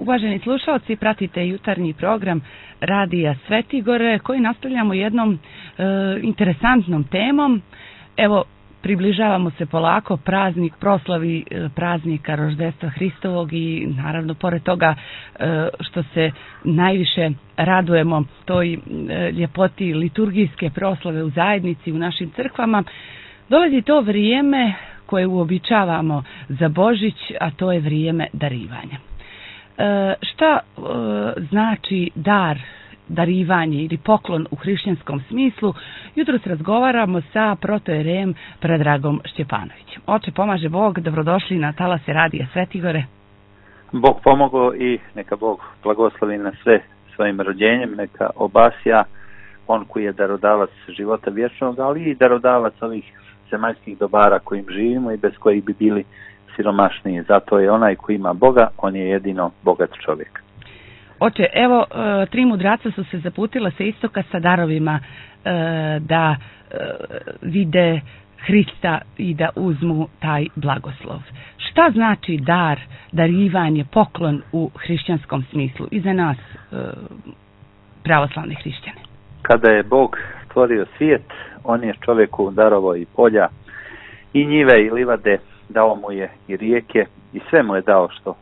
Uvaženi slušalci, pratite jutarnji program Radija Svetigore koji nastavljamo jednom interesantnom temom. Evo, približavamo se polako proslavi praznika rođenstva Hristovog i naravno pored toga što se najviše radujemo toj ljepoti liturgijske proslave u zajednici, u našim crkvama, dolazi to vrijeme koje uobičavamo za Božić, a to je vrijeme darivanja. Šta znači darivanje ili poklon u hrišćanskom smislu? Jutros razgovaramo sa protojerejem Predragom Šćepanovićem. Oče, pomaže Bog, dobrodošli na talase Radija Svetigore. Bog pomogao i neka Bog blagoslovi na sve svojim rođenjem, neka obasja on koji je darodavac života vječnog, ali i darodavac ovih zemaljskih dobara kojim živimo i bez kojih bi bili siromašniji. Zato je onaj koji ima Boga, on je jedino bogat čovjek. Oče, evo, 3 mudraca su se zaputila sa istoka sa darovima da vide Hrista i da uzmu taj blagoslov. Šta znači darivanje, poklon u hrišćanskom smislu i za nas pravoslavne hrišćane? Kada je Bog stvorio svijet, on je čovjeku darovao i polja, i njive i livade, dao mu je i rijeke i sve mu je dao što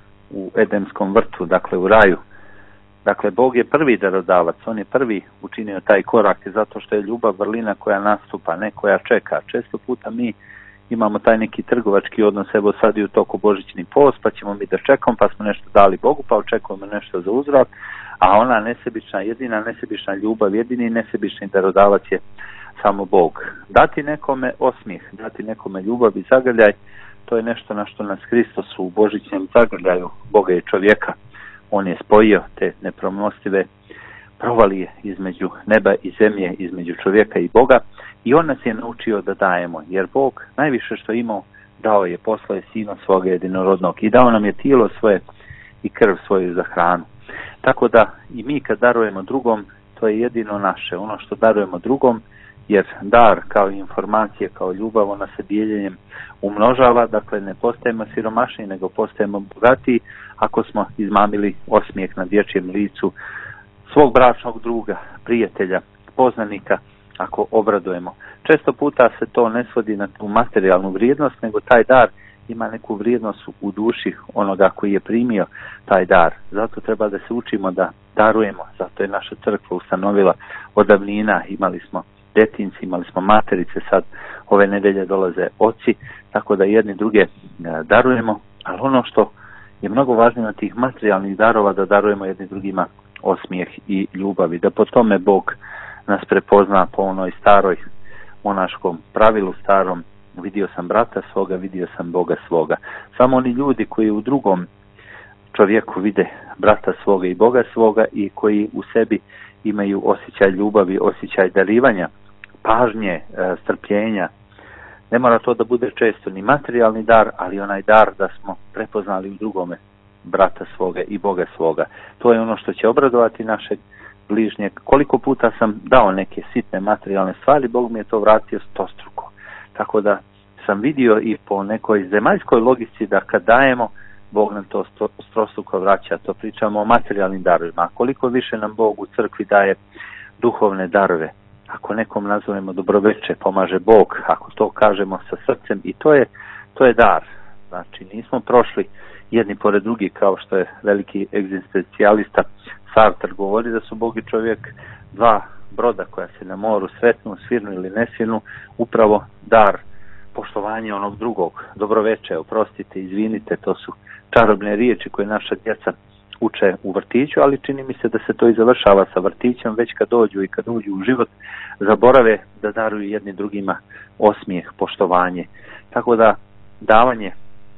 u Edenskom vrtu, dakle u raju. Dakle, Bog je prvi darodavac, on je prvi učinio taj korak zato što je ljubav vrlina koja nastupa, ne koja čeka. Često puta mi imamo taj neki trgovački odnos, evo sad je u toku božićni post, pa ćemo mi da čekamo, pa smo nešto dali Bogu, pa očekujemo nešto za uzvrat, a ona nesebična, jedina nesebična ljubav, jedini nesebični darodavac je samo Bog. Dati nekome osmijeh, dati nekome ljubav i zagrljaj, to je nešto na što nas Hristos u božićnem zagrljaju Boga i čovjeka. On je spojio te nepremostive provalije između neba i zemlje, između čovjeka i Boga, i on nas je naučio da dajemo, jer Bog najviše što imao dao je, poslao je Sina svoga jedinorodnog i dao nam je tijelo svoje i krv svoju za hranu. Tako da i mi kad darujemo drugom, to je jedino naše, ono što darujemo drugom, jer dar kao informacije, kao ljubav, ona se dijeljenjem umnožava, dakle ne postajemo siromašni, nego postajemo bogatiji ako smo izmamili osmijeh na dječjem licu svog bračnog druga, prijatelja, poznanika, ako obradujemo. Često puta se to ne svodi na tu materijalnu vrijednost, nego taj dar ima neku vrijednost u duši onoga koji je primio taj dar. Zato treba da se učimo da darujemo, zato je naša crkva ustanovila od davnina, imali smo detinci, imali smo materice, sad ove nedelje dolaze oci, tako da jedni druge darujemo, ali ono što je mnogo važnije od tih materijalnih darova, da darujemo jedni drugima osmijeh i ljubav i da po tome Bog nas prepozna po onoj staroj monaškom pravilu starom, vidio sam brata svoga, vidio sam Boga svoga. Samo oni ljudi koji u drugom čovjeku vide brata svoga i Boga svoga i koji u sebi imaju osjećaj ljubavi, osjećaj darivanja, pažnje, strpljenja. Ne mora to da bude često ni materijalni dar, ali onaj dar da smo prepoznali u drugome brata svoga i Boga svoga. To je ono što će obradovati našeg bližnjeg. Koliko puta sam dao neke sitne materijalne stvari, Bog mi je to vratio stostruko. Tako da sam vidio i po nekoj zemaljskoj logici da kad dajemo, Bog nam to stostruko vraća. To pričamo o materijalnim darovima. A koliko više nam Bog u crkvi daje duhovne darove. Ako nekom nazovemo dobroveče, pomaže Bog, ako to kažemo sa srcem, i to je dar. Znači, nismo prošli jedni pored drugi, kao što je veliki egzistencijalista Sartre govori da su Bog i čovjek dva broda koja se na moru sretnu, svirnu ili ne svirnu, upravo dar, poštovanje onog drugog. Dobroveče, oprostite, izvinite, to su čarobne riječi koje naša djeca uče u vrtiću, ali čini mi se da se to i završava sa vrtićem, već kad dođu i kad uđu u život, zaborave da daruju jedni drugima osmijeh, poštovanje. Tako da davanje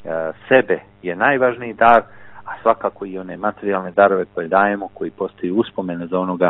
sebe je najvažniji dar, a svakako i one materijalne darove koje dajemo, koji postaju uspomene za onoga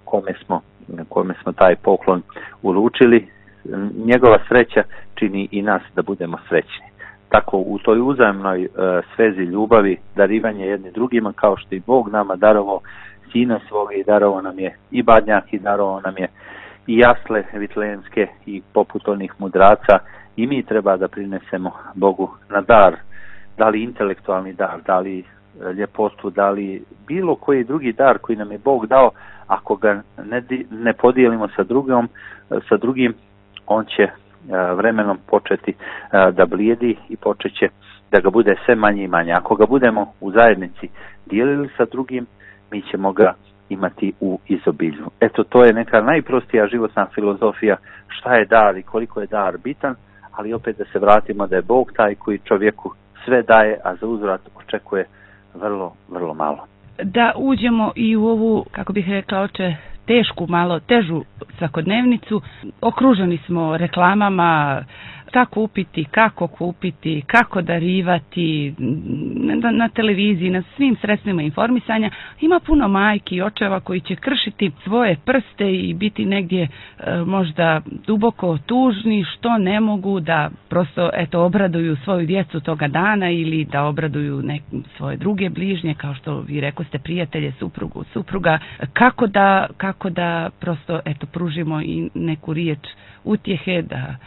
kome smo taj poklon uručili, njegova sreća čini i nas da budemo srećni. Tako u toj uzajamnoj svezi ljubavi, darivanje jedni drugima, kao što i Bog nama darovao Sina svoga i darovao nam je i badnjak i darovao nam je i jasle vitlejenske i poput onih mudraca, i mi treba da prinesemo Bogu na dar, da li intelektualni dar, da li ljepotu, da li bilo koji drugi dar koji nam je Bog dao, ako ga ne podijelimo sa drugim, on će vremenom početi da blijedi i počeće da ga bude sve manje i manje. Ako ga budemo u zajednici dijelili sa drugim, mi ćemo ga imati u izobilju. Eto, to je neka najprostija životna filozofija šta je dar i koliko je dar bitan, ali opet da se vratimo da je Bog taj koji čovjeku sve daje, a za uzvrat očekuje vrlo, vrlo malo. Da uđemo i u ovu, kako bih rekla, tešku, malo težu svakodnevnicu. Okruženi smo reklamama, šta kupiti, kako darivati, na televiziji, na svim sredstvima informisanja. Ima puno majki i očeva koji će kršiti svoje prste i biti negdje možda duboko tužni što ne mogu da prosto obraduju svoju djecu toga dana ili da obraduju svoje druge bližnje, kao što vi rekoste, prijatelje, supruga. Kako da prosto pružimo i neku riječ utjehe,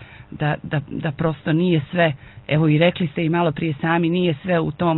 da prosto nije sve, evo i rekli ste i malo prije sami, nije sve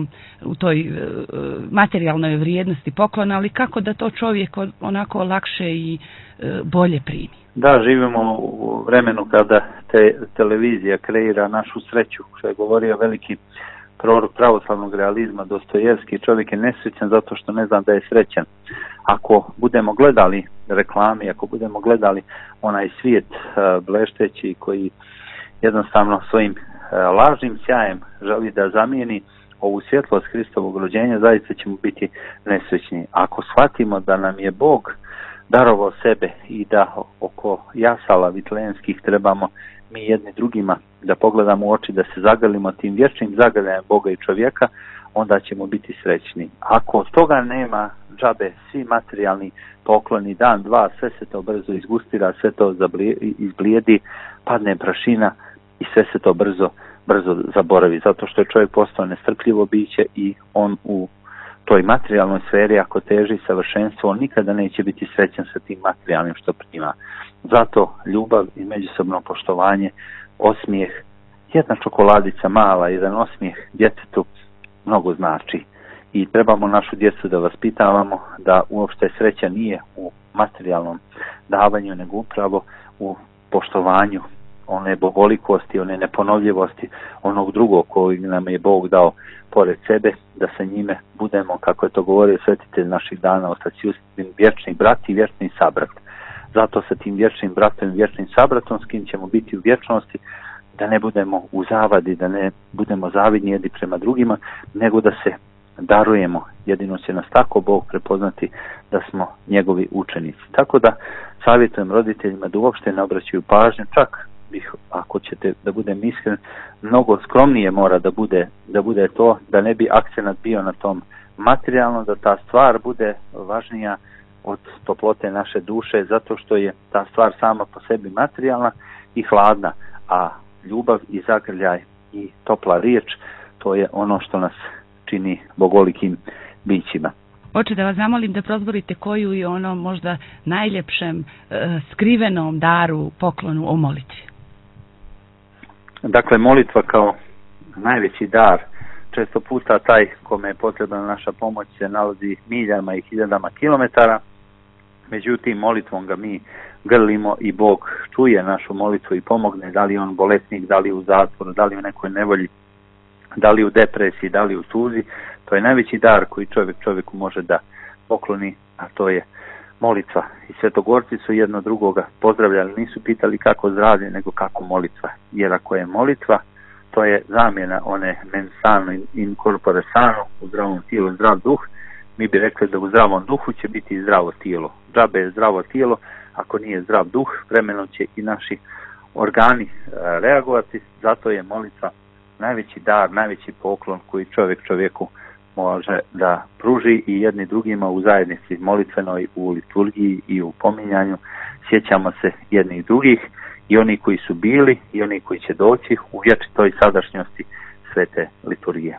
u toj materijalnoj vrijednosti poklona, ali kako da to čovjek onako lakše i bolje primi. Da, živimo u vremenu kada televizija kreira našu sreću, što je govorio veliki prorok pravoslavnog realizma Dostojevski. Čovjek je nesrećan zato što ne zna da je srećan. Ako budemo gledali reklame, ako budemo gledali onaj svijet blešteći koji jednostavno svojim lažnim sjajem želi da zamijeni ovu svjetlost Hristovog rođenja, zaista ćemo biti nesrećni. Ako shvatimo da nam je Bog darovao sebe i da oko jasala vitlenskih trebamo mi jedni drugima da pogledamo u oči, da se zagrlimo tim vječnim zagrljajem Boga i čovjeka, onda ćemo biti srećni. Ako od toga nema, džabe svi materijalni pokloni, dan, dva, sve se to brzo izgustira, sve to izblijedi, padne prašina i sve se to brzo zaboravi, zato što je čovjek postao nestrpljivo biće i on u toj materijalnoj sferi, ako teži savršenstvo, on nikada neće biti srećan sa tim materijalnim što prima. Zato ljubav i međusobno poštovanje, osmijeh, jedna čokoladica mala, jedan osmijeh djetetu mnogo znači. I trebamo našu djecu da vaspitavamo da uopšte sreća nije u materijalnom davanju, nego upravo u poštovanju one bogolikosti, one neponovljivosti, onog drugog koji nam je Bog dao pored sebe, da sa njime budemo, kako je to govorio svetitelj naših dana, ostati vječni brat i vječni sabrat. Zato sa tim vječnim bratom i vječnim sabratom, s kim ćemo biti u vječnosti, da ne budemo u zavadi, da ne budemo zavidni jedni prema drugima, nego da se darujemo. Jedino će nas tako Bog prepoznati da smo njegovi učenici. Tako da savjetujem roditeljima da uopšte ne obraćaju pažnju, čak ako ćete da budem iskren, mnogo skromnije mora da bude to, da ne bi akcenat bio na tom materijalno, da ta stvar bude važnija od toplote naše duše, zato što je ta stvar sama po sebi materijalna i hladna, a ljubav i zagrljaj i topla riječ, to je ono što nas čini bogolikim bićima. Hoću da vas zamolim da prozborite koju je ono možda najljepšem skrivenom daru, poklonu o molitvi. Dakle, molitva kao najveći dar. Često puta taj kome je potrebna naša pomoć se nalazi miljama i hiljadama kilometara. Međutim, molitvom ga mi grlimo i Bog čuje našu molitvu i pomogne, da li on bolesnik, da li u zatvoru, da li u nekoj nevolji, da li u depresiji, da li u tuzi. To je najveći dar koji čovjeku može da pokloni, a to je molitva. I svetogorci su jedno drugoga pozdravljali, nisu pitali kako zdravlje, nego kako molitva. Jer ako je molitva, to je zamjena one mens sano in corpore sano, u zdravom tijelu zdrav duh. Mi bi rekli da u zdravom duhu će biti zdravo tijelo. Džabe je zdravo tijelo, ako nije zdrav duh, vremenom će i naši organi reagovati. Zato je molitva najveći dar, najveći poklon koji čovjeku može da pruži i jedni drugima u zajednici molitvenoj, u liturgiji i u pominjanju. Sjećamo se jednih drugih i oni koji su bili i oni koji će doći u vječitoj sadašnjosti svete liturgije.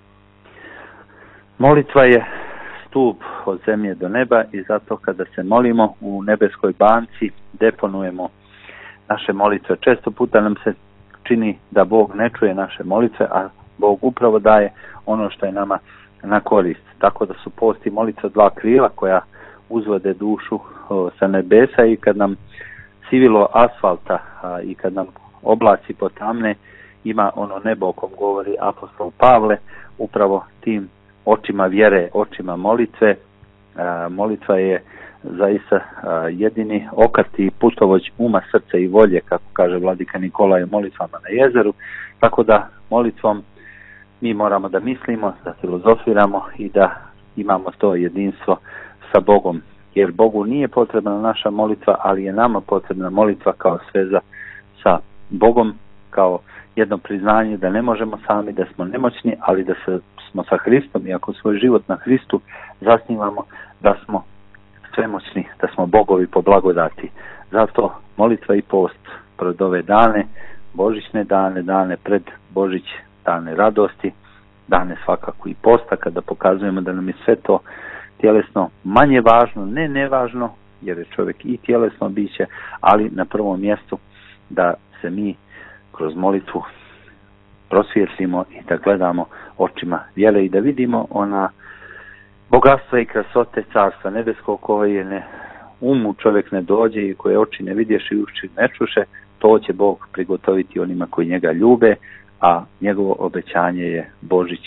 Molitva je stup od zemlje do neba i zato kada se molimo u nebeskoj banci deponujemo naše molitve. Često puta nam se čini da Bog ne čuje naše molitve, a Bog upravo daje ono što je nama na korist. Tako da su post i molitva dva krila koja uzvode dušu sa nebesa i kad nam sivilo asfalta i kad nam oblaci potamne, ima ono nebo o kom govori apostol Pavle, upravo tim očima vjere, očima molitve. Molitva je zaista jedini okrat i putovođ uma, srca i volje, kako kaže vladika Nikolaj u molitvama na jezeru. Tako da molitvom mi moramo da mislimo, da filozofiramo i da imamo to jedinstvo sa Bogom. Jer Bogu nije potrebna naša molitva, ali je nama potrebna molitva kao sveza sa Bogom, kao jedno priznanje da ne možemo sami, da smo nemoćni, ali da smo sa Hristom i ako svoj život na Hristu zasnivamo, da smo svemoćni, da smo Bogovi po blagodati. Zato molitva i post pred ove dane, božićne dane, dane pred Božić, dane radosti, dane svakako i posta, kada pokazujemo da nam je sve to tjelesno manje važno, ne nevažno, jer je čovjek i tjelesno biće, ali na prvom mjestu da se mi kroz molitvu prosvjetlimo i da gledamo očima vjere i da vidimo ona bogatstva i krasote Carstva nebeskog koje umu čovjek ne dođe i koje oči ne vidješ i uši ne čuše, to će Bog prigotoviti onima koji njega ljube, a njegovo obećanje je Božić,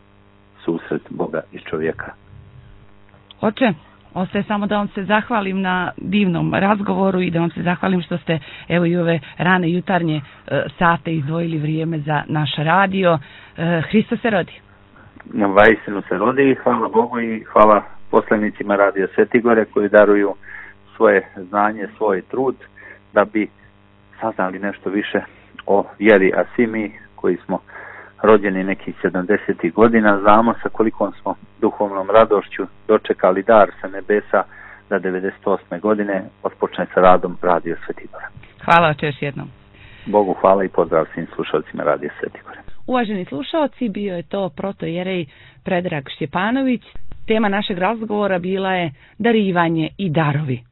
susret Boga i čovjeka. Oče, ostaje samo da vam se zahvalim na divnom razgovoru i da vam se zahvalim što ste evo i ove rane jutarnje sate izdvojili vrijeme za naš radio. Hristos se rodi. Vaistinu se rodi, hvala Bogu i hvala poslanicima Radija Svetigore koji daruju svoje znanje, svoj trud da bi saznali nešto više o vjeri, a svi mi koji smo rođeni nekih 70. godina znamo sa kolikom smo duhovnom radošću dočekali dar sa nebesa da 98. godine otpočne sa radom Radio Svetigora. Hvala oče još jednom. Bogu hvala i pozdrav svim slušalcima Radio Svetigora. Uvaženi slušalci, bio je to protojerej Predrag Šćepanović. Tema našeg razgovora bila je darivanje i darovi.